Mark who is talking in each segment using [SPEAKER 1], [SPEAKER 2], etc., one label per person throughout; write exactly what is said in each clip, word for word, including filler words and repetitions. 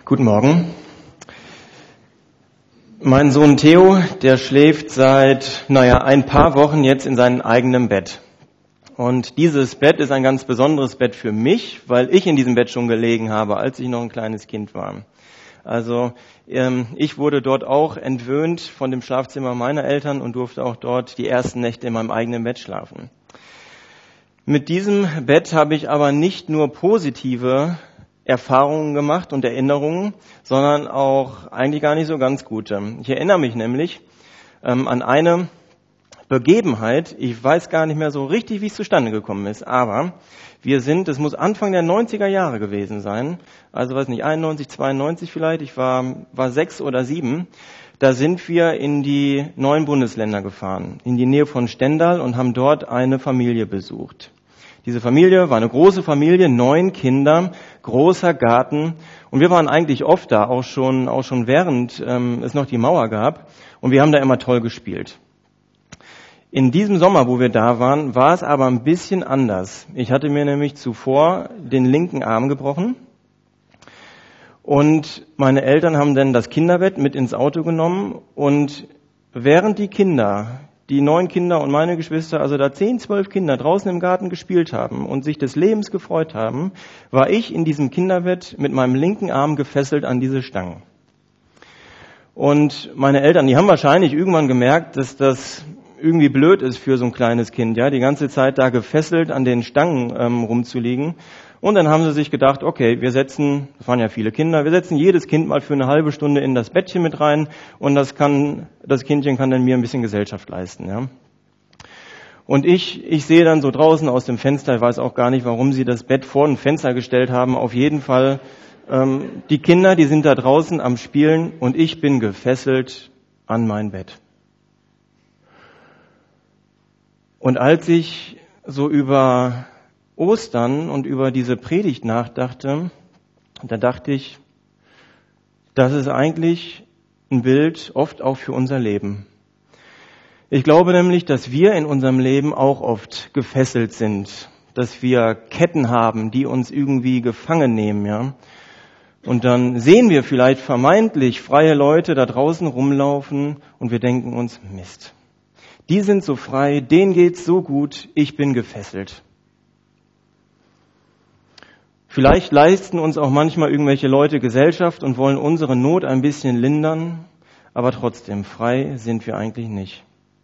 [SPEAKER 1] Guten Morgen. Mein Sohn Theo, der schläft seit, naja, ein paar Wochen jetzt in seinem eigenen Bett. Und dieses Bett ist ein ganz besonderes Bett für mich, weil ich in diesem Bett schon gelegen habe, als ich noch ein kleines Kind war. Also ähm, ich wurde dort auch entwöhnt von dem Schlafzimmer meiner Eltern und durfte auch dort die ersten Nächte in meinem eigenen Bett schlafen. Mit diesem Bett habe ich aber nicht nur positive Erfahrungen gemacht und Erinnerungen, sondern auch eigentlich gar nicht so ganz gute. Ich erinnere mich nämlich ähm, an eine Begebenheit, ich weiß gar nicht mehr so richtig, wie es zustande gekommen ist, aber wir sind, es muss Anfang der neunziger Jahre gewesen sein, also weiß nicht, einundneunzig, zweiundneunzig vielleicht, ich war, war sechs oder sieben, da sind wir in die neuen Bundesländer gefahren, in die Nähe von Stendal und haben dort eine Familie besucht. Diese Familie war eine große Familie, neun Kinder, großer Garten und wir waren eigentlich oft da, auch schon, auch schon während ähm, es noch die Mauer gab und wir haben da immer toll gespielt. In diesem Sommer, wo wir da waren, war es aber ein bisschen anders. Ich hatte mir nämlich zuvor den linken Arm gebrochen und meine Eltern haben dann das Kinderbett mit ins Auto genommen und während die Kinder, die neun Kinder und meine Geschwister, also da zehn, zwölf Kinder draußen im Garten gespielt haben und sich des Lebens gefreut haben, war ich in diesem Kinderbett mit meinem linken Arm gefesselt an diese Stangen. Und meine Eltern, die haben wahrscheinlich irgendwann gemerkt, dass das irgendwie blöd ist für so ein kleines Kind, ja, die ganze Zeit da gefesselt an den Stangen ähm, rumzuliegen. Und dann haben sie sich gedacht, okay, wir setzen, das waren ja viele Kinder, wir setzen jedes Kind mal für eine halbe Stunde in das Bettchen mit rein und das kann, das Kindchen kann dann mir ein bisschen Gesellschaft leisten, ja. Und ich, ich sehe dann so draußen aus dem Fenster, ich weiß auch gar nicht, warum sie das Bett vor ein Fenster gestellt haben, auf jeden Fall, ähm, die Kinder, die sind da draußen am Spielen und ich bin gefesselt an mein Bett. Und als ich so über Ostern und über diese Predigt nachdachte, da dachte ich, das ist eigentlich ein Bild oft auch für unser Leben. Ich glaube nämlich, dass wir in unserem Leben auch oft gefesselt sind, dass wir Ketten haben, die uns irgendwie gefangen nehmen, ja. Und dann sehen wir vielleicht vermeintlich freie Leute da draußen rumlaufen und wir denken uns, Mist. Die sind so frei, denen geht's so gut, ich bin gefesselt. Vielleicht leisten uns auch manchmal irgendwelche Leute Gesellschaft und wollen unsere Not ein bisschen lindern, aber trotzdem, frei sind wir eigentlich nicht.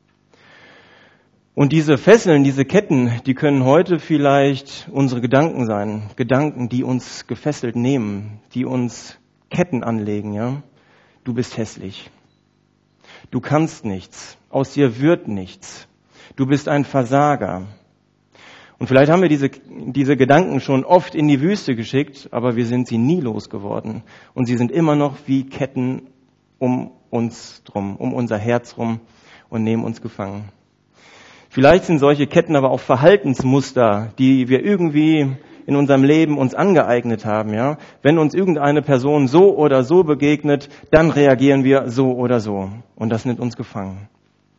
[SPEAKER 1] Und diese Fesseln, diese Ketten, die können heute vielleicht unsere Gedanken sein. Gedanken, die uns gefesselt nehmen, die uns Ketten anlegen, ja. Du bist hässlich. Du kannst nichts. Aus dir wird nichts. Du bist ein Versager. Und vielleicht haben wir diese, diese Gedanken schon oft in die Wüste geschickt, aber wir sind sie nie losgeworden. Und sie sind immer noch wie Ketten um uns drum, um unser Herz rum und nehmen uns gefangen. Vielleicht sind solche Ketten aber auch Verhaltensmuster, die wir irgendwie in unserem Leben uns angeeignet haben, ja. Wenn uns irgendeine Person so oder so begegnet, dann reagieren wir so oder so. Und das nimmt uns gefangen.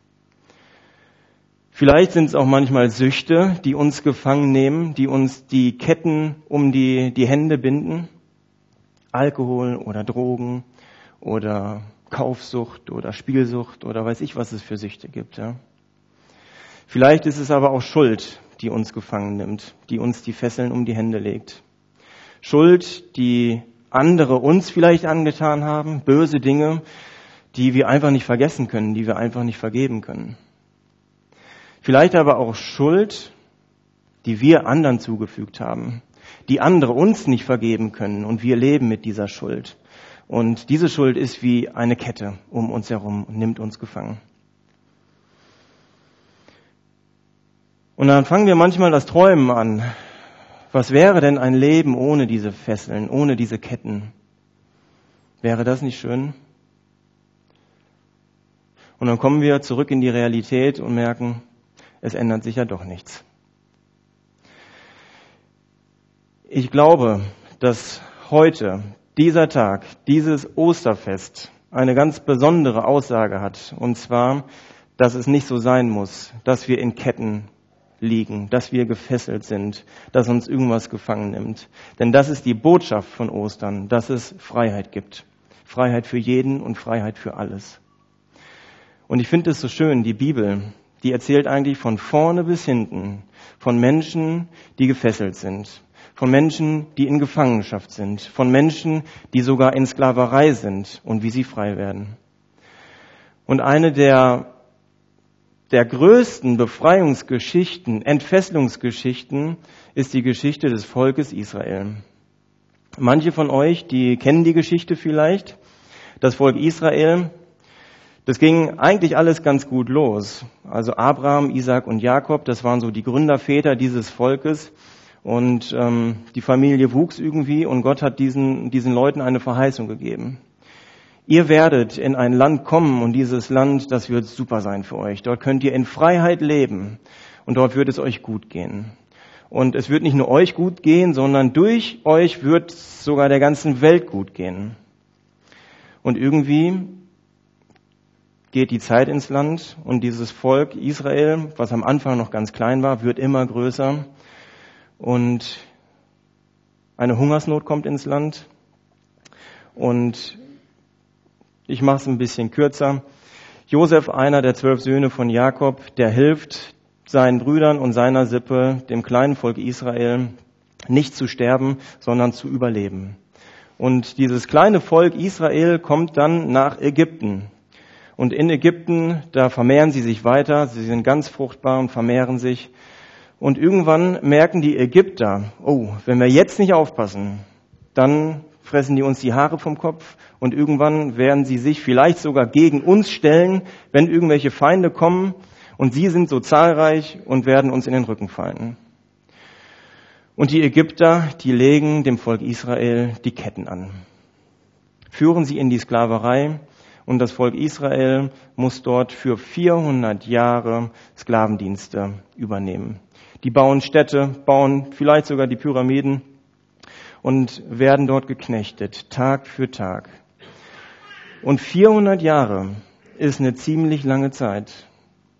[SPEAKER 1] Vielleicht sind es auch manchmal Süchte, die uns gefangen nehmen, die uns die Ketten um die, die Hände binden. Alkohol oder Drogen oder Kaufsucht oder Spielsucht oder weiß ich, was es für Süchte gibt, ja. Vielleicht ist es aber auch Schuld, die uns gefangen nimmt, die uns die Fesseln um die Hände legt. Schuld, die andere uns vielleicht angetan haben, böse Dinge, die wir einfach nicht vergessen können, die wir einfach nicht vergeben können. Vielleicht aber auch Schuld, die wir anderen zugefügt haben, die andere uns nicht vergeben können und wir leben mit dieser Schuld. Und diese Schuld ist wie eine Kette um uns herum und nimmt uns gefangen. Und dann fangen wir manchmal das Träumen an. Was wäre denn ein Leben ohne diese Fesseln, ohne diese Ketten? Wäre das nicht schön? Und dann kommen wir zurück in die Realität und merken, es ändert sich ja doch nichts. Ich glaube, dass heute, dieser Tag, dieses Osterfest eine ganz besondere Aussage hat. Und zwar, dass es nicht so sein muss, dass wir in Ketten liegen, dass wir gefesselt sind, dass uns irgendwas gefangen nimmt. Denn das ist die Botschaft von Ostern, dass es Freiheit gibt. Freiheit für jeden und Freiheit für alles. Und ich finde es so schön, die Bibel, die erzählt eigentlich von vorne bis hinten von Menschen, die gefesselt sind, von Menschen, die in Gefangenschaft sind, von Menschen, die sogar in Sklaverei sind und wie sie frei werden. Und eine der Der größten Befreiungsgeschichten, Entfesselungsgeschichten ist die Geschichte des Volkes Israel. Manche von euch, die kennen die Geschichte vielleicht. Das Volk Israel, das ging eigentlich alles ganz gut los. Also Abraham, Isaac und Jakob, das waren so die Gründerväter dieses Volkes. Und ähm, die Familie wuchs irgendwie und Gott hat diesen, diesen Leuten eine Verheißung gegeben. Ihr werdet in ein Land kommen und dieses Land, das wird super sein für euch. Dort könnt ihr in Freiheit leben und dort wird es euch gut gehen. Und es wird nicht nur euch gut gehen, sondern durch euch wird es sogar der ganzen Welt gut gehen. Und irgendwie geht die Zeit ins Land und dieses Volk Israel, was am Anfang noch ganz klein war, wird immer größer. Und eine Hungersnot kommt ins Land und ich mache es ein bisschen kürzer. Josef, einer der zwölf Söhne von Jakob, der hilft seinen Brüdern und seiner Sippe, dem kleinen Volk Israel, nicht zu sterben, sondern zu überleben. Und dieses kleine Volk Israel kommt dann nach Ägypten. Und in Ägypten, da vermehren sie sich weiter, sie sind ganz fruchtbar und vermehren sich. Und irgendwann merken die Ägypter, oh, wenn wir jetzt nicht aufpassen, dann fressen die uns die Haare vom Kopf und irgendwann werden sie sich vielleicht sogar gegen uns stellen, wenn irgendwelche Feinde kommen und sie sind so zahlreich und werden uns in den Rücken fallen. Und die Ägypter, die legen dem Volk Israel die Ketten an, führen sie in die Sklaverei und das Volk Israel muss dort für vierhundert Jahre Sklavendienste übernehmen. Die bauen Städte, bauen vielleicht sogar die Pyramiden und werden dort geknechtet, Tag für Tag. Und vierhundert Jahre ist eine ziemlich lange Zeit.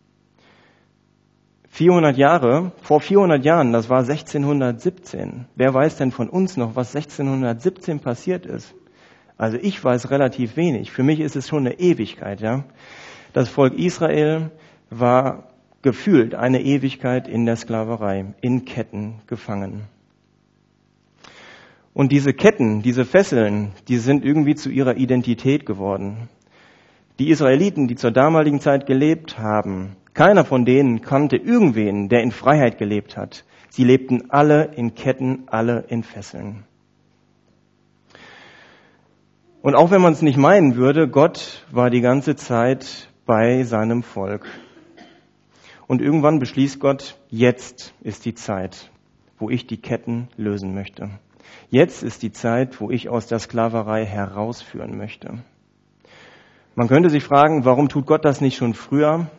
[SPEAKER 1] vierhundert Jahre, vor vierhundert Jahren, das war sechzehnhundertsiebzehn. Wer weiß denn von uns noch, was sechzehnhundertsiebzehn passiert ist? Also ich weiß relativ wenig. Für mich ist es schon eine Ewigkeit, ja. Das Volk Israel war gefühlt eine Ewigkeit in der Sklaverei, in Ketten gefangen. Und diese Ketten, diese Fesseln, die sind irgendwie zu ihrer Identität geworden. Die Israeliten, die zur damaligen Zeit gelebt haben, keiner von denen kannte irgendwen, der in Freiheit gelebt hat. Sie lebten alle in Ketten, alle in Fesseln. Und auch wenn man es nicht meinen würde, Gott war die ganze Zeit bei seinem Volk. Und irgendwann beschließt Gott, jetzt ist die Zeit, wo ich die Ketten lösen möchte. Jetzt ist die Zeit, wo ich aus der Sklaverei herausführen möchte. Man könnte sich fragen, warum tut Gott das nicht schon früher?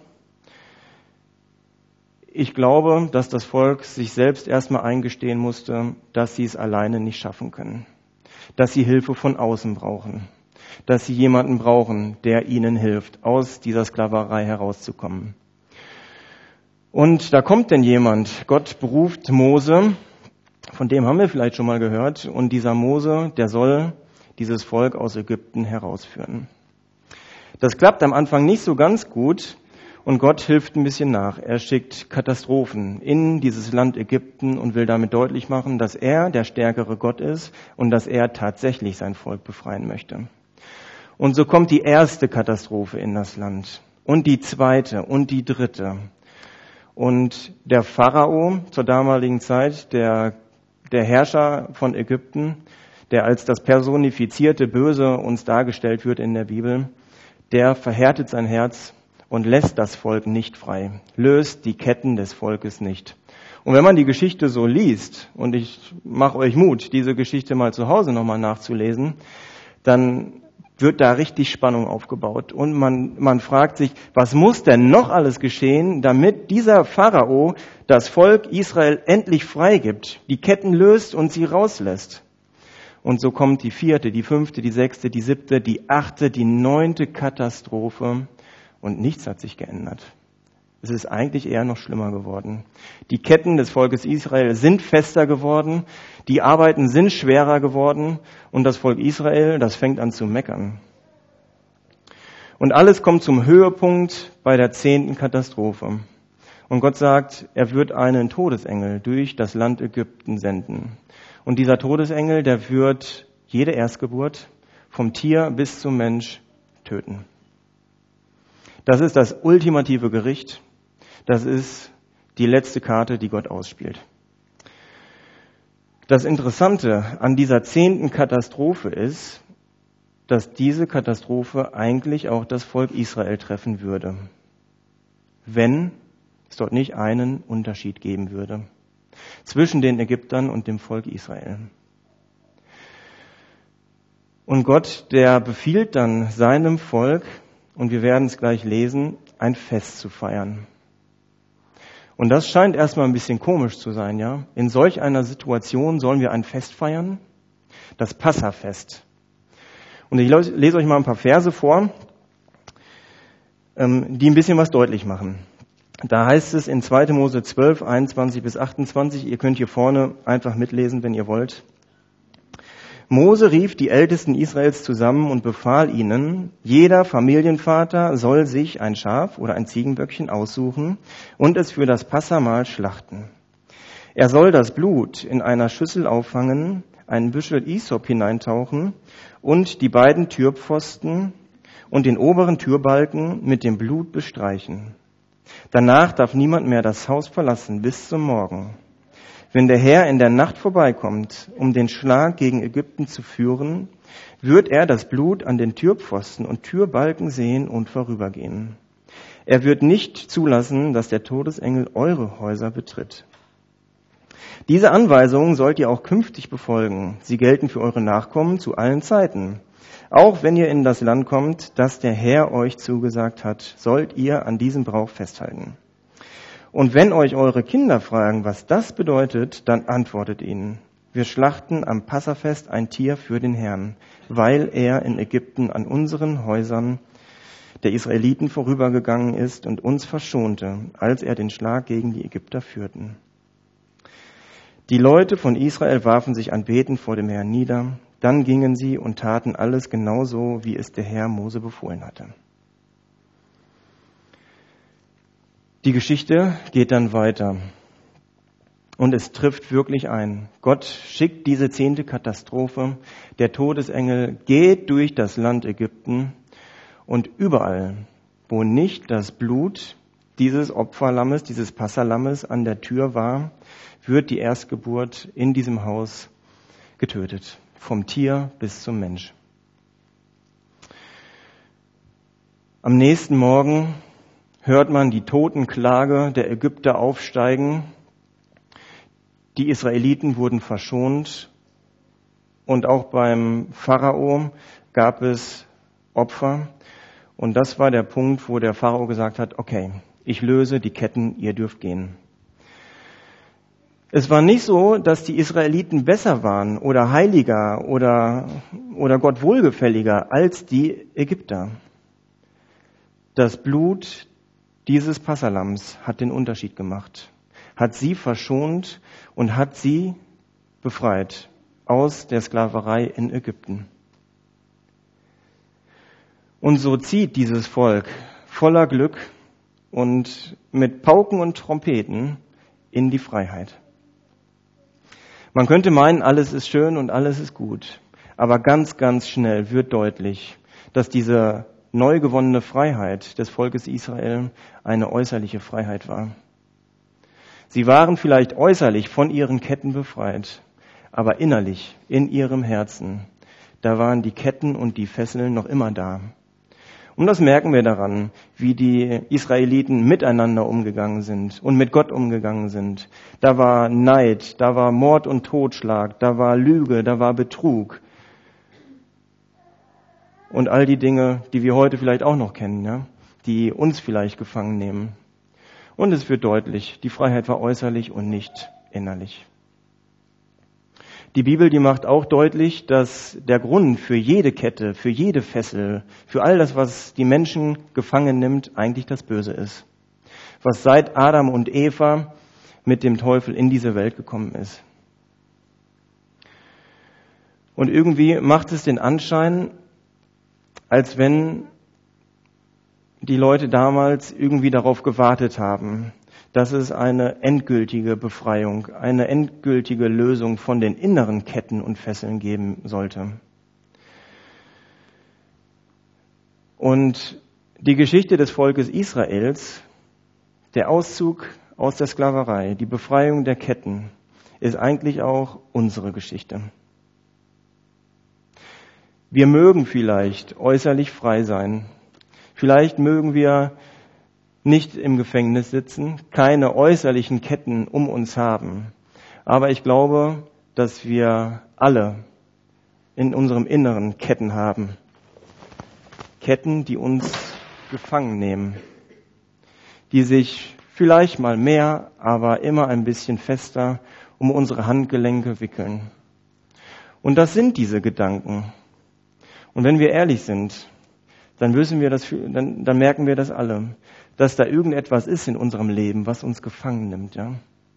[SPEAKER 1] Ich glaube, dass das Volk sich selbst erstmal eingestehen musste, dass sie es alleine nicht schaffen können. Dass sie Hilfe von außen brauchen. Dass sie jemanden brauchen, der ihnen hilft, aus dieser Sklaverei herauszukommen. Und da kommt denn jemand. Gott beruft Mose. Von dem haben wir vielleicht schon mal gehört. Und dieser Mose, der soll dieses Volk aus Ägypten herausführen. Das klappt am Anfang nicht so ganz gut und Gott hilft ein bisschen nach. Er schickt Katastrophen in dieses Land Ägypten und will damit deutlich machen, dass er der stärkere Gott ist und dass er tatsächlich sein Volk befreien möchte. Und so kommt die erste Katastrophe in das Land und die zweite und die dritte. Und der Pharao zur damaligen Zeit, der Der Herrscher von Ägypten, der als das personifizierte Böse uns dargestellt wird in der Bibel, der verhärtet sein Herz und lässt das Volk nicht frei, löst die Ketten des Volkes nicht. Und wenn man die Geschichte so liest, und ich mache euch Mut, diese Geschichte mal zu Hause nochmal nachzulesen, dann wird da richtig Spannung aufgebaut. Und man, man fragt sich, was muss denn noch alles geschehen, damit dieser Pharao das Volk Israel endlich freigibt, die Ketten löst und sie rauslässt. Und so kommt die vierte, die fünfte, die sechste, die siebte, die achte, die neunte Katastrophe und nichts hat sich geändert. Es ist eigentlich eher noch schlimmer geworden. Die Ketten des Volkes Israel sind fester geworden, die Arbeiten sind schwerer geworden und das Volk Israel, das fängt an zu meckern. Und alles kommt zum Höhepunkt bei der zehnten Katastrophe. Und Gott sagt, er wird einen Todesengel durch das Land Ägypten senden. Und dieser Todesengel, der wird jede Erstgeburt vom Tier bis zum Mensch töten. Das ist das ultimative Gericht. Das ist die letzte Karte, die Gott ausspielt. Das Interessante an dieser zehnten Katastrophe ist, dass diese Katastrophe eigentlich auch das Volk Israel treffen würde, wenn es dort nicht einen Unterschied geben würde zwischen den Ägyptern und dem Volk Israel. Und Gott, der befiehlt dann seinem Volk, und wir werden es gleich lesen, ein Fest zu feiern. Und das scheint erstmal ein bisschen komisch zu sein, ja? In solch einer Situation sollen wir ein Fest feiern? Das Passafest. Und ich lese euch mal ein paar Verse vor, die ein bisschen was deutlich machen. Da heißt es in zweiter Mose zwölf, einundzwanzig bis achtundzwanzig, ihr könnt hier vorne einfach mitlesen, wenn ihr wollt. Mose rief die Ältesten Israels zusammen und befahl ihnen, jeder Familienvater soll sich ein Schaf oder ein Ziegenböckchen aussuchen und es für das Passamahl schlachten. Er soll das Blut in einer Schüssel auffangen, einen Büschel Isop hineintauchen und die beiden Türpfosten und den oberen Türbalken mit dem Blut bestreichen. Danach darf niemand mehr das Haus verlassen bis zum Morgen. Wenn der Herr in der Nacht vorbeikommt, um den Schlag gegen Ägypten zu führen, wird er das Blut an den Türpfosten und Türbalken sehen und vorübergehen. Er wird nicht zulassen, dass der Todesengel eure Häuser betritt. Diese Anweisungen sollt ihr auch künftig befolgen. Sie gelten für eure Nachkommen zu allen Zeiten. Auch wenn ihr in das Land kommt, das der Herr euch zugesagt hat, sollt ihr an diesem Brauch festhalten. Und wenn euch eure Kinder fragen, was das bedeutet, dann antwortet ihnen, wir schlachten am Passafest ein Tier für den Herrn, weil er in Ägypten an unseren Häusern der Israeliten vorübergegangen ist und uns verschonte, als er den Schlag gegen die Ägypter führten. Die Leute von Israel warfen sich anbetend vor dem Herrn nieder, dann gingen sie und taten alles genauso, wie es der Herr Mose befohlen hatte. Die Geschichte geht dann weiter und es trifft wirklich ein. Gott schickt diese zehnte Katastrophe. Der Todesengel geht durch das Land Ägypten und überall, wo nicht das Blut dieses Opferlammes, dieses Passalammes an der Tür war, wird die Erstgeburt in diesem Haus getötet, vom Tier bis zum Mensch. Am nächsten Morgen hört man die Totenklage der Ägypter aufsteigen. Die Israeliten wurden verschont und auch beim Pharao gab es Opfer. Und das war der Punkt, wo der Pharao gesagt hat, okay, ich löse die Ketten, ihr dürft gehen. Es war nicht so, dass die Israeliten besser waren oder heiliger oder, oder Gott wohlgefälliger als die Ägypter. Das Blut dieses Passalams hat den Unterschied gemacht, hat sie verschont und hat sie befreit aus der Sklaverei in Ägypten. Und so zieht dieses Volk voller Glück und mit Pauken und Trompeten in die Freiheit. Man könnte meinen, alles ist schön und alles ist gut, aber ganz, ganz schnell wird deutlich, dass diese neu gewonnene Freiheit des Volkes Israel eine äußerliche Freiheit war. Sie waren vielleicht äußerlich von ihren Ketten befreit, aber innerlich, in ihrem Herzen, da waren die Ketten und die Fesseln noch immer da. Und das merken wir daran, wie die Israeliten miteinander umgegangen sind und mit Gott umgegangen sind. Da war Neid, da war Mord und Totschlag, da war Lüge, da war Betrug. Und all die Dinge, die wir heute vielleicht auch noch kennen, ja, die uns vielleicht gefangen nehmen. Und es wird deutlich, die Freiheit war äußerlich und nicht innerlich. Die Bibel, die macht auch deutlich, dass der Grund für jede Kette, für jede Fessel, für all das, was die Menschen gefangen nimmt, eigentlich das Böse ist. was seit Adam und Eva mit dem Teufel in diese Welt gekommen ist. Und irgendwie macht es den Anschein, als wenn die Leute damals irgendwie darauf gewartet haben, dass es eine endgültige Befreiung, eine endgültige Lösung von den inneren Ketten und Fesseln geben sollte. Und die Geschichte des Volkes Israels, der Auszug aus der Sklaverei, die Befreiung der Ketten, ist eigentlich auch unsere Geschichte. Wir mögen vielleicht äußerlich frei sein. Vielleicht mögen wir nicht im Gefängnis sitzen, keine äußerlichen Ketten um uns haben. Aber ich glaube, dass wir alle in unserem Inneren Ketten haben. Ketten, die uns gefangen nehmen, die sich vielleicht mal mehr, aber immer ein bisschen fester um unsere Handgelenke wickeln. Und das sind diese Gedanken. Und wenn wir ehrlich sind, dann wissen wir das, dann, dann merken wir das alle, dass da irgendetwas ist in unserem Leben, was uns gefangen nimmt, ja.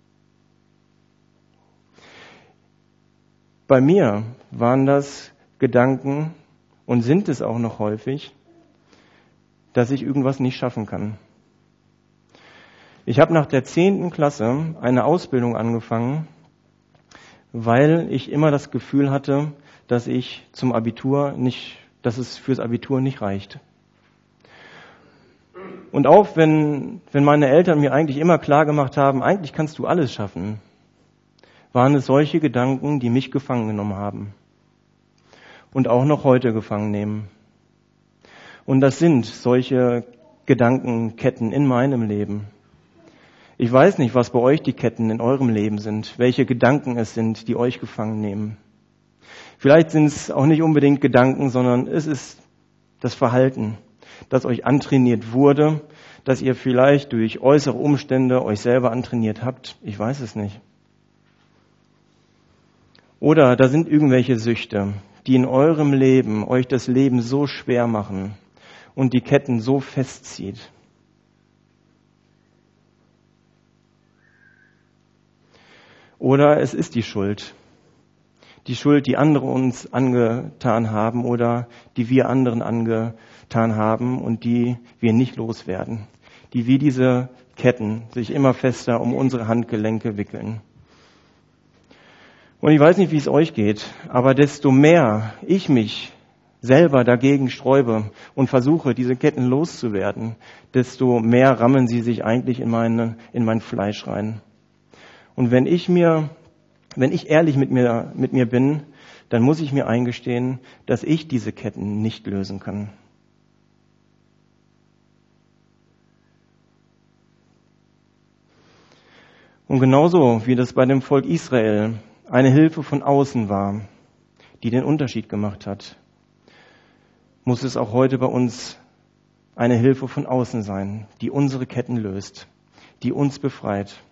[SPEAKER 1] Bei mir waren das Gedanken und sind es auch noch häufig, dass ich irgendwas nicht schaffen kann. Ich habe nach der zehnten Klasse eine Ausbildung angefangen, weil ich immer das Gefühl hatte, dass ich zum Abitur nicht, dass es fürs Abitur nicht reicht. Und auch wenn, wenn meine Eltern mir eigentlich immer klar gemacht haben, eigentlich kannst du alles schaffen, waren es solche Gedanken, die mich gefangen genommen haben. Und auch noch heute gefangen nehmen. Und das sind solche Gedankenketten in meinem Leben. Ich weiß nicht, was bei euch die Ketten in eurem Leben sind, welche Gedanken es sind, die euch gefangen nehmen. Vielleicht sind es auch nicht unbedingt Gedanken, sondern es ist das Verhalten, das euch antrainiert wurde, dass ihr vielleicht durch äußere Umstände euch selber antrainiert habt. Ich weiß es nicht. Oder da sind irgendwelche Süchte, die in eurem Leben euch das Leben so schwer machen und die Ketten so festzieht. Oder es ist die Schuld. Die Schuld, die andere uns angetan haben oder die wir anderen angetan haben und die wir nicht loswerden. Die wie diese Ketten sich immer fester um unsere Handgelenke wickeln. Und ich weiß nicht, wie es euch geht, aber desto mehr ich mich selber dagegen sträube und versuche, diese Ketten loszuwerden, desto mehr rammen sie sich eigentlich in meine, in mein Fleisch rein. Und wenn ich mir, wenn ich ehrlich mit mir, mit mir bin, dann muss ich mir eingestehen, dass ich diese Ketten nicht lösen kann. Und genauso wie das bei dem Volk Israel eine Hilfe von außen war, die den Unterschied gemacht hat, muss es auch heute bei uns eine Hilfe von außen sein, die unsere Ketten löst, die uns befreit.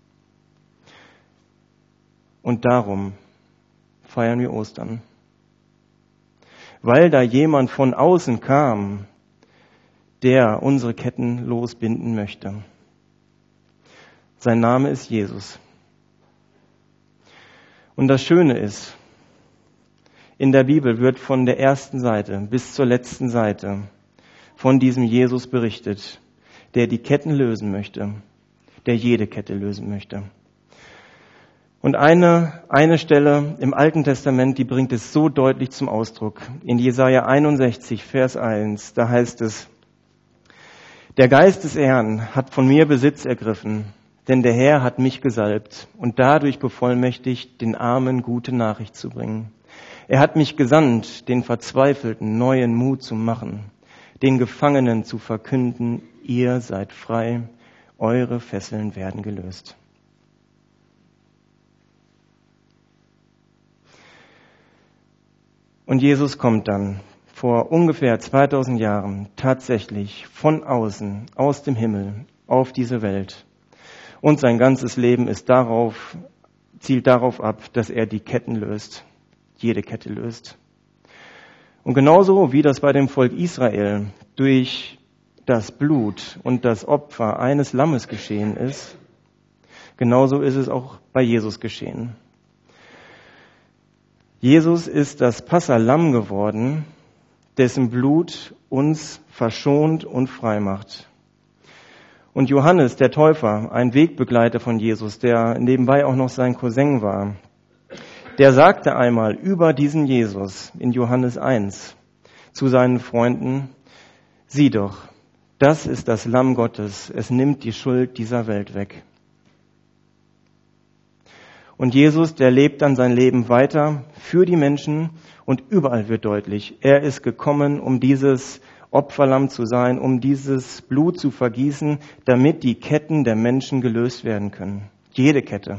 [SPEAKER 1] Und darum feiern wir Ostern. Weil da jemand von außen kam, der unsere Ketten losbinden möchte. Sein Name ist Jesus. Und das Schöne ist, in der Bibel wird von der ersten Seite bis zur letzten Seite von diesem Jesus berichtet, der die Ketten lösen möchte, der jede Kette lösen möchte. Und eine, eine Stelle im Alten Testament, die bringt es so deutlich zum Ausdruck. In Jesaja einundsechzig, Vers eins, da heißt es, der Geist des Herrn hat von mir Besitz ergriffen, denn der Herr hat mich gesalbt und dadurch bevollmächtigt, den Armen gute Nachricht zu bringen. Er hat mich gesandt, den Verzweifelten neuen Mut zu machen, den Gefangenen zu verkünden, ihr seid frei, eure Fesseln werden gelöst. Und Jesus kommt dann vor ungefähr zweitausend Jahren tatsächlich von außen, aus dem Himmel, auf diese Welt. Und sein ganzes Leben ist darauf, zielt darauf ab, dass er die Ketten löst, jede Kette löst. Und genauso wie das bei dem Volk Israel durch das Blut und das Opfer eines Lammes geschehen ist, genauso ist es auch bei Jesus geschehen. Jesus ist das Passalamm geworden, dessen Blut uns verschont und frei macht. Und Johannes, der Täufer, ein Wegbegleiter von Jesus, der nebenbei auch noch sein Cousin war, der sagte einmal über diesen Jesus in Johannes eins zu seinen Freunden: Sieh doch, das ist das Lamm Gottes, es nimmt die Schuld dieser Welt weg. Und Jesus, der lebt dann sein Leben weiter für die Menschen und überall wird deutlich, er ist gekommen, um dieses Opferlamm zu sein, um dieses Blut zu vergießen, damit die Ketten der Menschen gelöst werden können. Jede Kette.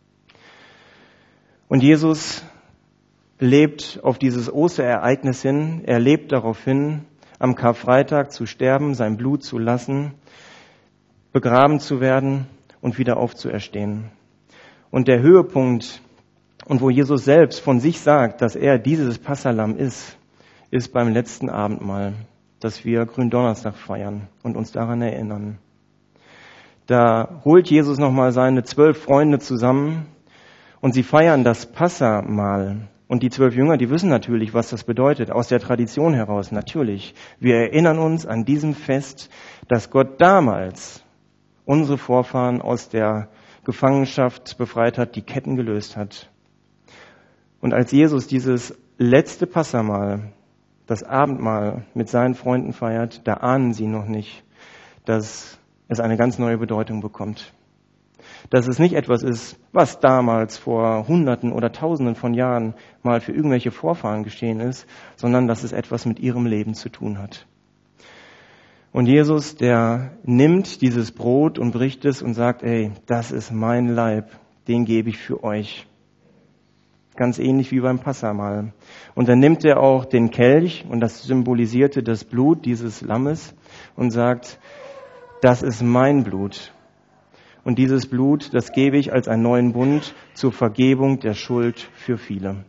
[SPEAKER 1] Und Jesus lebt auf dieses Osterereignis hin, er lebt darauf hin, am Karfreitag zu sterben, sein Blut zu lassen, begraben zu werden und wieder aufzuerstehen. Und der Höhepunkt, und wo Jesus selbst von sich sagt, dass er dieses Passalamm ist, ist beim letzten Abendmahl, dass wir Gründonnerstag feiern und uns daran erinnern. Da holt Jesus nochmal seine zwölf Freunde zusammen und sie feiern das Passamahl. Und die zwölf Jünger, die wissen natürlich, was das bedeutet, aus der Tradition heraus, natürlich. Wir erinnern uns an diesem Fest, dass Gott damals unsere Vorfahren aus der Gefangenschaft befreit hat, die Ketten gelöst hat. Und als Jesus dieses letzte Passamahl, das Abendmahl mit seinen Freunden feiert, da ahnen sie noch nicht, dass es eine ganz neue Bedeutung bekommt. Dass es nicht etwas ist, was damals vor Hunderten oder Tausenden von Jahren mal für irgendwelche Vorfahren geschehen ist, sondern dass es etwas mit ihrem Leben zu tun hat. Und Jesus, der nimmt dieses Brot und bricht es und sagt, ey, das ist mein Leib, den gebe ich für euch. Ganz ähnlich wie beim Passamahl. Und dann nimmt er auch den Kelch, und das symbolisierte das Blut dieses Lammes, und sagt, das ist mein Blut. Und dieses Blut, das gebe ich als einen neuen Bund zur Vergebung der Schuld für viele.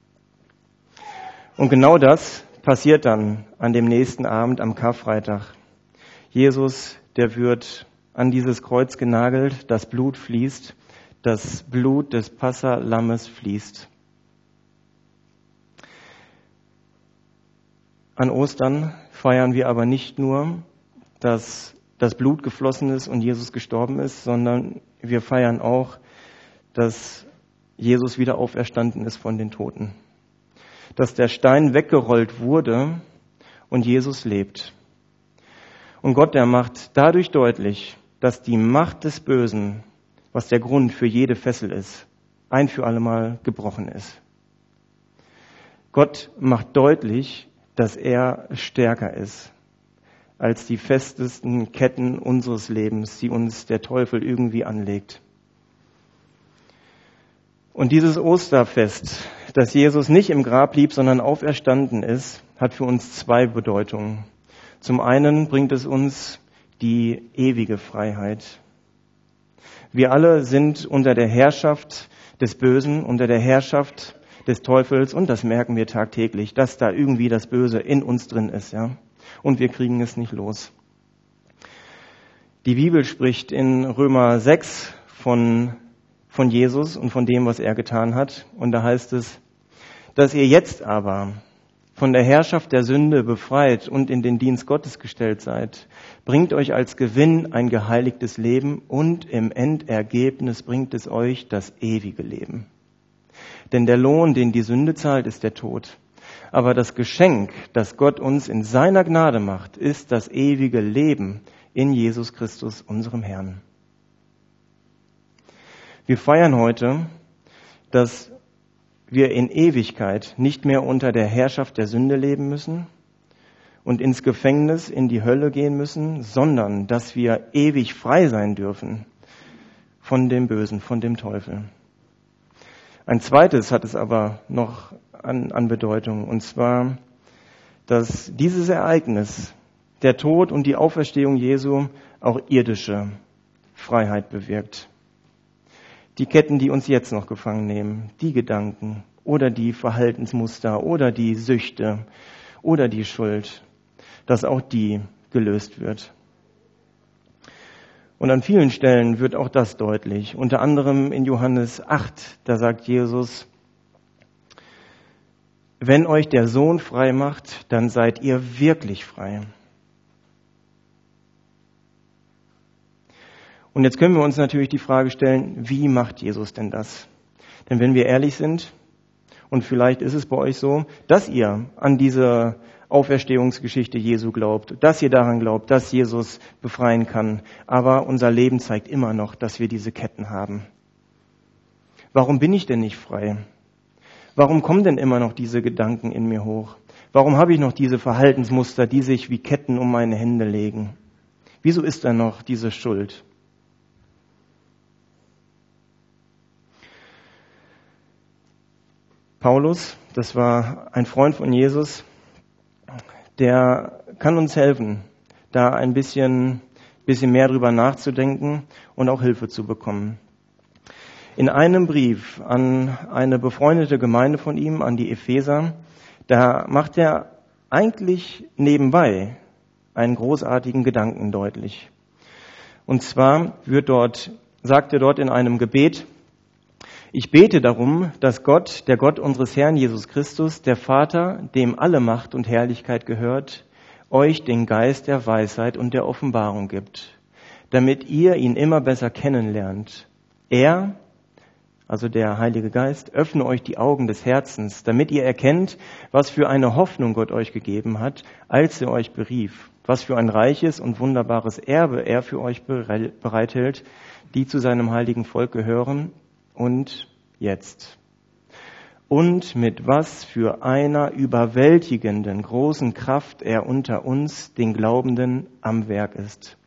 [SPEAKER 1] Und genau das passiert dann an dem nächsten Abend am Karfreitag. Jesus, der wird an dieses Kreuz genagelt, das Blut fließt, das Blut des Passalammes fließt. An Ostern feiern wir aber nicht nur, dass das Blut geflossen ist und Jesus gestorben ist, sondern wir feiern auch, dass Jesus wieder auferstanden ist von den Toten. Dass der Stein weggerollt wurde und Jesus lebt. Und Gott, der macht dadurch deutlich, dass die Macht des Bösen, was der Grund für jede Fessel ist, ein für allemal gebrochen ist. Gott macht deutlich, dass er stärker ist als die festesten Ketten unseres Lebens, die uns der Teufel irgendwie anlegt. Und dieses Osterfest, dass Jesus nicht im Grab blieb, sondern auferstanden ist, hat für uns zwei Bedeutungen. Zum einen bringt es uns die ewige Freiheit. Wir alle sind unter der Herrschaft des Bösen, unter der Herrschaft des Teufels, und das merken wir tagtäglich, dass da irgendwie das Böse in uns drin ist, ja. Und wir kriegen es nicht los. Die Bibel spricht in Römer sechs von, von Jesus und von dem, was er getan hat. Und da heißt es, dass ihr jetzt aber von der Herrschaft der Sünde befreit und in den Dienst Gottes gestellt seid, bringt euch als Gewinn ein geheiligtes Leben und im Endergebnis bringt es euch das ewige Leben. Denn der Lohn, den die Sünde zahlt, ist der Tod. Aber das Geschenk, das Gott uns in seiner Gnade macht, ist das ewige Leben in Jesus Christus, unserem Herrn. Wir feiern heute, dass wir in Ewigkeit nicht mehr unter der Herrschaft der Sünde leben müssen und ins Gefängnis, in die Hölle gehen müssen, sondern dass wir ewig frei sein dürfen von dem Bösen, von dem Teufel. Ein zweites hat es aber noch an, an Bedeutung, und zwar, dass dieses Ereignis, der Tod und die Auferstehung Jesu, auch irdische Freiheit bewirkt. Die Ketten, die uns jetzt noch gefangen nehmen, die Gedanken oder die Verhaltensmuster oder die Süchte oder die Schuld, dass auch die gelöst wird. Und an vielen Stellen wird auch das deutlich. Unter anderem in Johannes acht, da sagt Jesus, wenn euch der Sohn frei macht, dann seid ihr wirklich frei. Und jetzt können wir uns natürlich die Frage stellen, wie macht Jesus denn das? Denn wenn wir ehrlich sind, und vielleicht ist es bei euch so, dass ihr an diese Auferstehungsgeschichte Jesu glaubt, dass ihr daran glaubt, dass Jesus befreien kann, aber unser Leben zeigt immer noch, dass wir diese Ketten haben. Warum bin ich denn nicht frei? Warum kommen denn immer noch diese Gedanken in mir hoch? Warum habe ich noch diese Verhaltensmuster, die sich wie Ketten um meine Hände legen? Wieso ist da noch diese Schuld? Paulus, das war ein Freund von Jesus, der kann uns helfen, da ein bisschen, bisschen mehr drüber nachzudenken und auch Hilfe zu bekommen. In einem Brief an eine befreundete Gemeinde von ihm, an die Epheser, da macht er eigentlich nebenbei einen großartigen Gedanken deutlich. Und zwar wird dort, sagt er dort in einem Gebet, ich bete darum, dass Gott, der Gott unseres Herrn Jesus Christus, der Vater, dem alle Macht und Herrlichkeit gehört, euch den Geist der Weisheit und der Offenbarung gibt, damit ihr ihn immer besser kennenlernt. Er, also der Heilige Geist, öffne euch die Augen des Herzens, damit ihr erkennt, was für eine Hoffnung Gott euch gegeben hat, als er euch berief, was für ein reiches und wunderbares Erbe er für euch bereithält, die zu seinem heiligen Volk gehören, und jetzt. Und mit was für einer überwältigenden großen Kraft er unter uns, den Glaubenden, am Werk ist.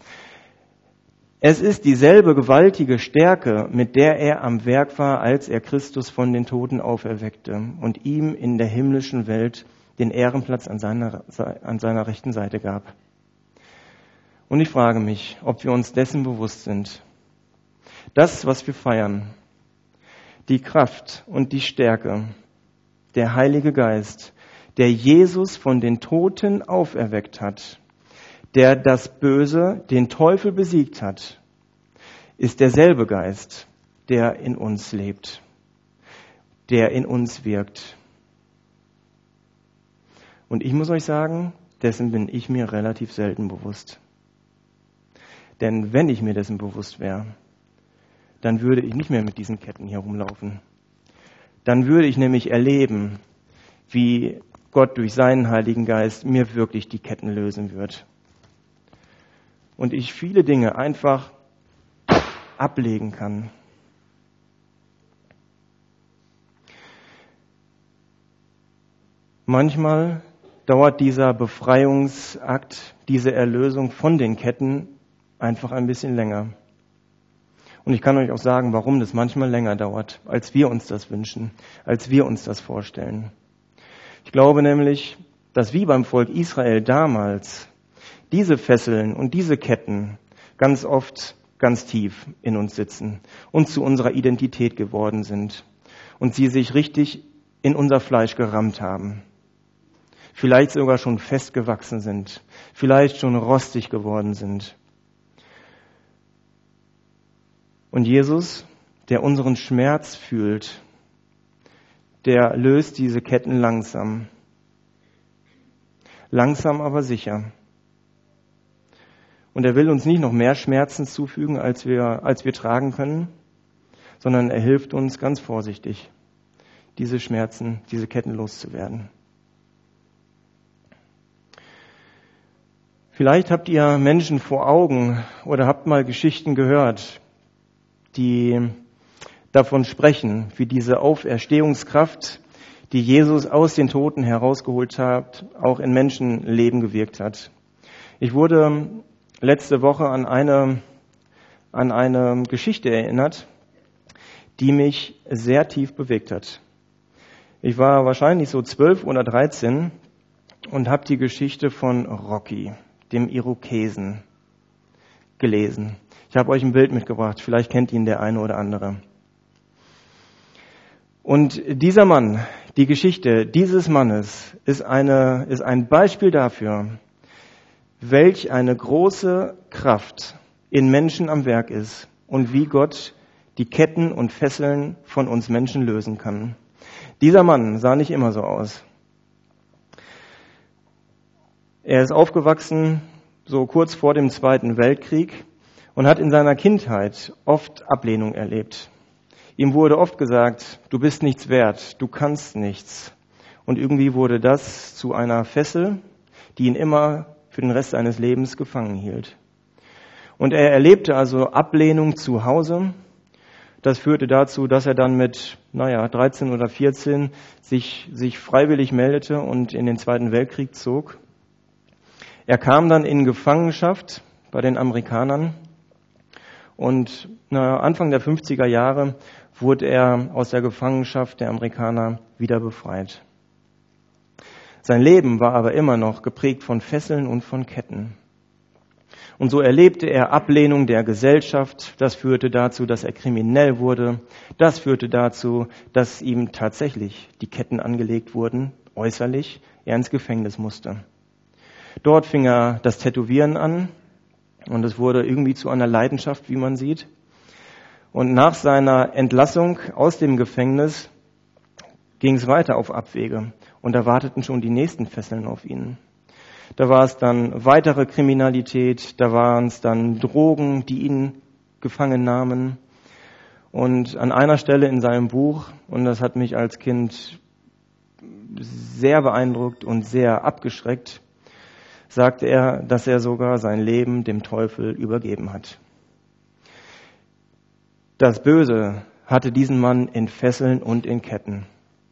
[SPEAKER 1] Es ist dieselbe gewaltige Stärke, mit der er am Werk war, als er Christus von den Toten auferweckte und ihm in der himmlischen Welt den Ehrenplatz an seiner, an seiner rechten Seite gab. Und ich frage mich, ob wir uns dessen bewusst sind. Das, was wir feiern, die Kraft und die Stärke, der Heilige Geist, der Jesus von den Toten auferweckt hat, der das Böse, den Teufel besiegt hat, ist derselbe Geist, der in uns lebt, der in uns wirkt. Und ich muss euch sagen, dessen bin ich mir relativ selten bewusst. Denn wenn ich mir dessen bewusst wäre, dann würde ich nicht mehr mit diesen Ketten hier rumlaufen. Dann würde ich nämlich erleben, wie Gott durch seinen Heiligen Geist mir wirklich die Ketten lösen wird. Und ich viele Dinge einfach ablegen kann. Manchmal dauert dieser Befreiungsakt, diese Erlösung von den Ketten einfach ein bisschen länger. Und ich kann euch auch sagen, warum das manchmal länger dauert, als wir uns das wünschen, als wir uns das vorstellen. Ich glaube nämlich, dass wie beim Volk Israel damals diese Fesseln und diese Ketten ganz oft ganz tief in uns sitzen und zu unserer Identität geworden sind und sie sich richtig in unser Fleisch gerammt haben. Vielleicht sogar schon festgewachsen sind, vielleicht schon rostig geworden sind. Und Jesus, der unseren Schmerz fühlt, der löst diese Ketten langsam. Langsam, aber sicher. Und er will uns nicht noch mehr Schmerzen zufügen, als wir, als wir tragen können, sondern er hilft uns ganz vorsichtig, diese Schmerzen, diese Ketten loszuwerden. Vielleicht habt ihr Menschen vor Augen oder habt mal Geschichten gehört, die davon sprechen, wie diese Auferstehungskraft, die Jesus aus den Toten herausgeholt hat, auch in Menschenleben gewirkt hat. Ich wurde letzte Woche an eine, an eine Geschichte erinnert, die mich sehr tief bewegt hat. Ich war wahrscheinlich so zwölf oder dreizehn und habe die Geschichte von Rocky, dem Irokesen, gelesen. Ich habe euch ein Bild mitgebracht, vielleicht kennt ihn der eine oder andere. Und dieser Mann, die Geschichte dieses Mannes ist eine, ist ein Beispiel dafür, welch eine große Kraft in Menschen am Werk ist und wie Gott die Ketten und Fesseln von uns Menschen lösen kann. Dieser Mann sah nicht immer so aus. Er ist aufgewachsen so kurz vor dem Zweiten Weltkrieg und hat in seiner Kindheit oft Ablehnung erlebt. Ihm wurde oft gesagt, du bist nichts wert, du kannst nichts. Und irgendwie wurde das zu einer Fessel, die ihn immer für den Rest seines Lebens gefangen hielt. Und er erlebte also Ablehnung zu Hause. Das führte dazu, dass er dann mit, naja, dreizehn oder vierzehn sich, sich freiwillig meldete und in den Zweiten Weltkrieg zog. Er kam dann in Gefangenschaft bei den Amerikanern und na, Anfang der fünfziger Jahre wurde er aus der Gefangenschaft der Amerikaner wieder befreit. Sein Leben war aber immer noch geprägt von Fesseln und von Ketten. Und so erlebte er Ablehnung der Gesellschaft. Das führte dazu, dass er kriminell wurde. Das führte dazu, dass ihm tatsächlich die Ketten angelegt wurden, äußerlich, er ins Gefängnis musste. Dort fing er das Tätowieren an und es wurde irgendwie zu einer Leidenschaft, wie man sieht. Und nach seiner Entlassung aus dem Gefängnis ging es weiter auf Abwege und da warteten schon die nächsten Fesseln auf ihn. Da war es dann weitere Kriminalität, da waren es dann Drogen, die ihn gefangen nahmen. Und an einer Stelle in seinem Buch, und das hat mich als Kind sehr beeindruckt und sehr abgeschreckt, sagte er, dass er sogar sein Leben dem Teufel übergeben hat. Das Böse hatte diesen Mann in Fesseln und in Ketten.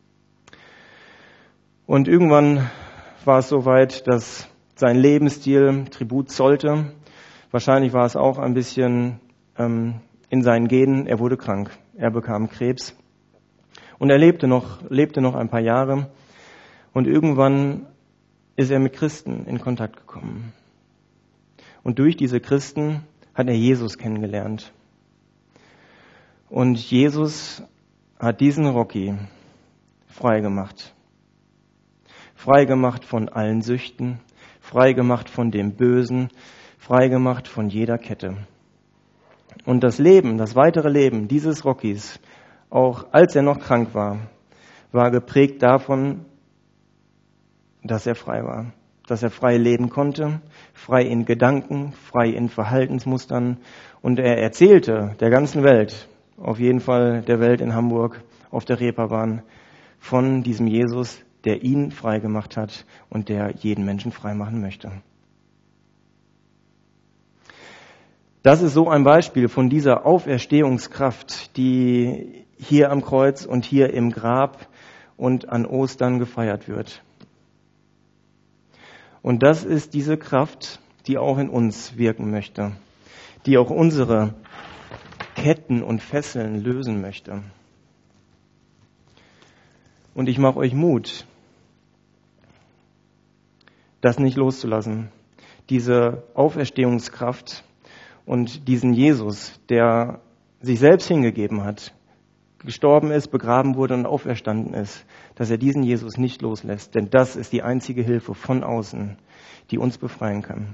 [SPEAKER 1] Und irgendwann war es soweit, dass sein Lebensstil Tribut zollte. Wahrscheinlich war es auch ein bisschen ähm, in seinen Genen. Er wurde krank. Er bekam Krebs. Und er lebte noch, lebte noch ein paar Jahre. Und irgendwann ist er mit Christen in Kontakt gekommen. Und durch diese Christen hat er Jesus kennengelernt. Und Jesus hat diesen Rocky frei gemacht. Frei gemacht von allen Süchten, frei gemacht von dem Bösen, frei gemacht von jeder Kette. Und das Leben, das weitere Leben dieses Rockys, auch als er noch krank war, war geprägt davon, dass er frei war, dass er frei leben konnte, frei in Gedanken, frei in Verhaltensmustern. Und er erzählte der ganzen Welt, auf jeden Fall der Welt in Hamburg, auf der Reeperbahn, von diesem Jesus, der ihn frei gemacht hat und der jeden Menschen frei machen möchte. Das ist so ein Beispiel von dieser Auferstehungskraft, die hier am Kreuz und hier im Grab und an Ostern gefeiert wird. Und das ist diese Kraft, die auch in uns wirken möchte, die auch unsere Ketten und Fesseln lösen möchte. Und ich mache euch Mut, das nicht loszulassen. Diese Auferstehungskraft und diesen Jesus, der sich selbst hingegeben hat, gestorben ist, begraben wurde und auferstanden ist, dass er diesen Jesus nicht loslässt. Denn das ist die einzige Hilfe von außen, die uns befreien kann.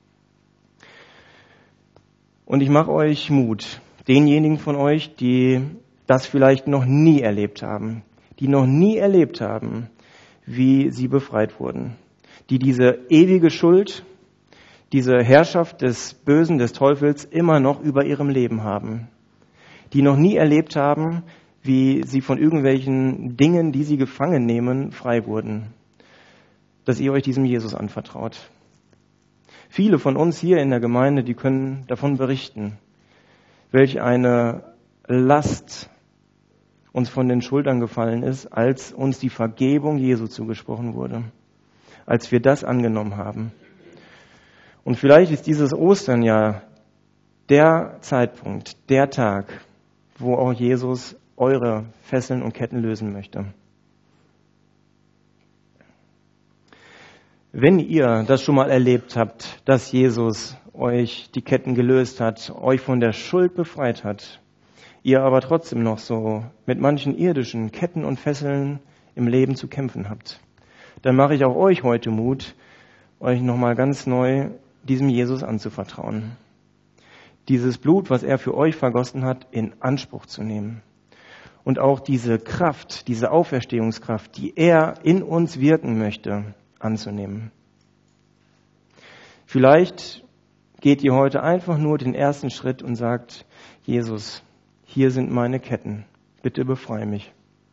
[SPEAKER 1] Und ich mache euch Mut, denjenigen von euch, die das vielleicht noch nie erlebt haben, die noch nie erlebt haben, wie sie befreit wurden, die diese ewige Schuld, diese Herrschaft des Bösen, des Teufels immer noch über ihrem Leben haben, die noch nie erlebt haben, wie sie von irgendwelchen Dingen, die sie gefangen nehmen, frei wurden, dass ihr euch diesem Jesus anvertraut. Viele von uns hier in der Gemeinde, die können davon berichten, welch eine Last uns von den Schultern gefallen ist, als uns die Vergebung Jesu zugesprochen wurde, als wir das angenommen haben. Und vielleicht ist dieses Ostern ja der Zeitpunkt, der Tag, wo auch Jesus eure Fesseln und Ketten lösen möchte. Wenn ihr das schon mal erlebt habt, dass Jesus euch die Ketten gelöst hat, euch von der Schuld befreit hat, ihr aber trotzdem noch so mit manchen irdischen Ketten und Fesseln im Leben zu kämpfen habt, dann mache ich auch euch heute Mut, euch nochmal ganz neu diesem Jesus anzuvertrauen. Dieses Blut, was er für euch vergossen hat, in Anspruch zu nehmen. Und auch diese Kraft, diese Auferstehungskraft, die er in uns wirken möchte, anzunehmen. Vielleicht geht ihr heute einfach nur den ersten Schritt und sagt, Jesus, hier sind meine Ketten, bitte befreie mich.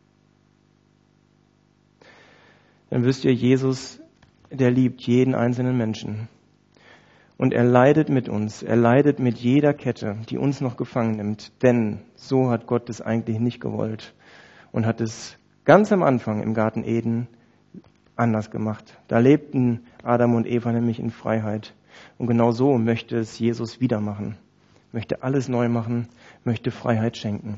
[SPEAKER 1] Dann wisst ihr, Jesus, der liebt jeden einzelnen Menschen. Und er leidet mit uns, er leidet mit jeder Kette, die uns noch gefangen nimmt. Denn so hat Gott es eigentlich nicht gewollt und hat es ganz am Anfang im Garten Eden anders gemacht. Da lebten Adam und Eva nämlich in Freiheit. Und genau so möchte es Jesus wieder machen. Möchte alles neu machen, möchte Freiheit schenken.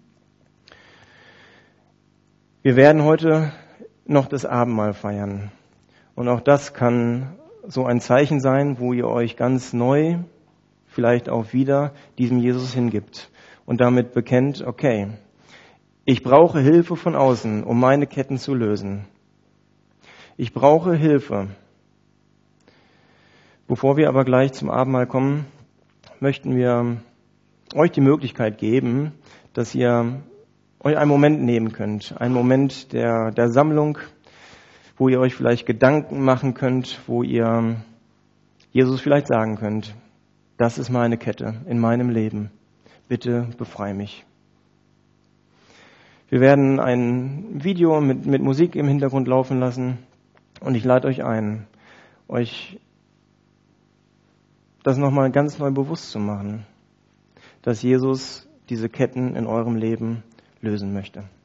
[SPEAKER 1] Wir werden heute noch das Abendmahl feiern. Und auch das kann so ein Zeichen sein, wo ihr euch ganz neu, vielleicht auch wieder, diesem Jesus hingibt und damit bekennt, okay, ich brauche Hilfe von außen, um meine Ketten zu lösen. Ich brauche Hilfe. Bevor wir aber gleich zum Abendmahl kommen, möchten wir euch die Möglichkeit geben, dass ihr euch einen Moment nehmen könnt, einen Moment der, der Sammlung, wo ihr euch vielleicht Gedanken machen könnt, wo ihr Jesus vielleicht sagen könnt, das ist meine Kette in meinem Leben. Bitte befreie mich. Wir werden ein Video mit, mit Musik im Hintergrund laufen lassen und ich lade euch ein, euch das nochmal ganz neu bewusst zu machen, dass Jesus diese Ketten in eurem Leben lösen möchte.